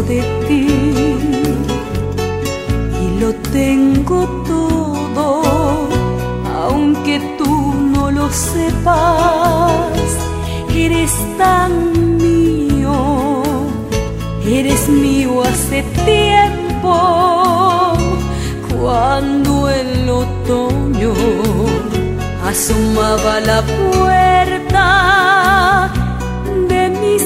de ti y lo tengo todo, aunque tú no lo sepas. Eres tan mío, eres mío hace tiempo, cuando el otoño asomaba la puerta de mis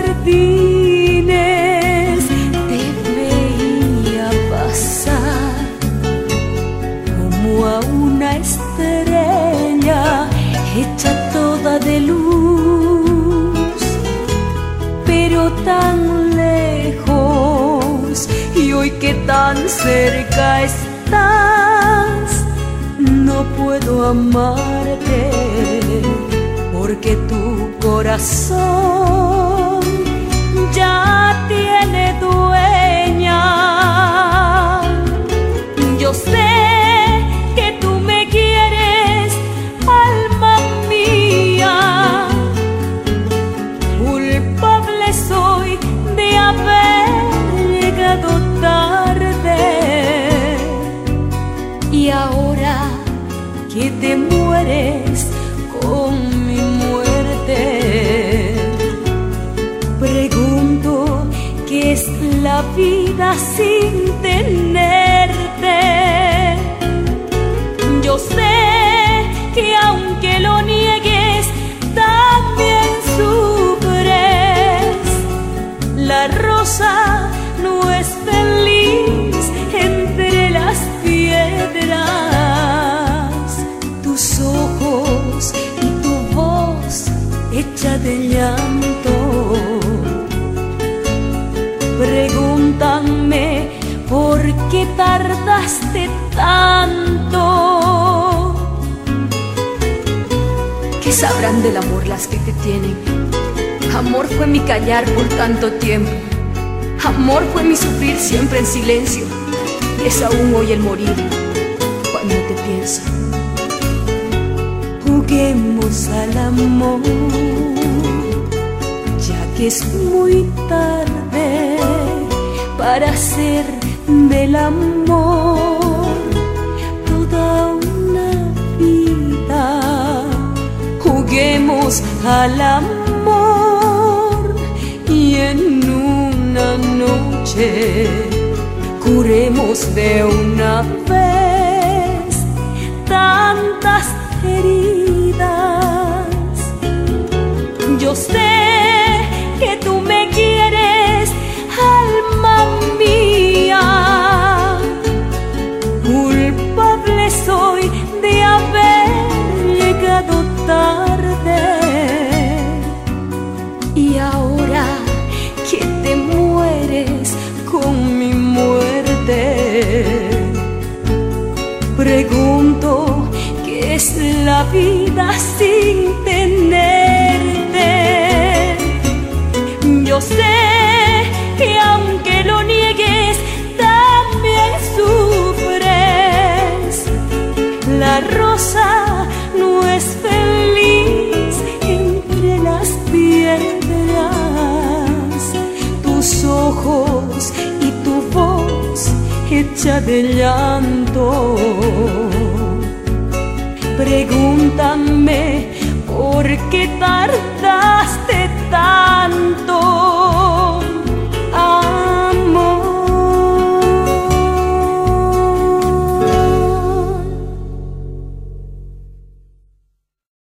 jardines. Te veía pasar como a una estrella hecha toda de luz, pero tan lejos, y hoy que tan cerca estás, no puedo amarte, porque tu corazón ya tiene dueña. Yo sé que tú me quieres, alma mía, culpable soy de haber llegado tarde, y ahora que te mueres con mi muerte, pregunto qué es la vida sin tenerte. Yo sé que aunque lo niegues, también sufres. La rosa no es feliz entre las piedras. Tus ojos y tu voz hecha de llanto pregúntame por qué tardaste tanto. ¿Qué sabrán del amor las que te tienen? Amor fue mi callar por tanto tiempo, amor fue mi sufrir siempre en silencio, y es aún hoy el morir cuando te pienso. Juguemos al amor, ya que es muy tarde para hacer del amor toda una vida. Juguemos al amor y en una noche curemos de una vez tantas heridas. Yo sé que tú me quieres, alma mía, culpable soy de haber llegado tarde, y ahora que te mueres con mi muerte, pregunto qué es la vida sin tenerte. Yo sé que aunque lo niegues, también sufres. La rosa no es feliz entre las piedras. Tus ojos y tu voz hecha de llanto pregúntame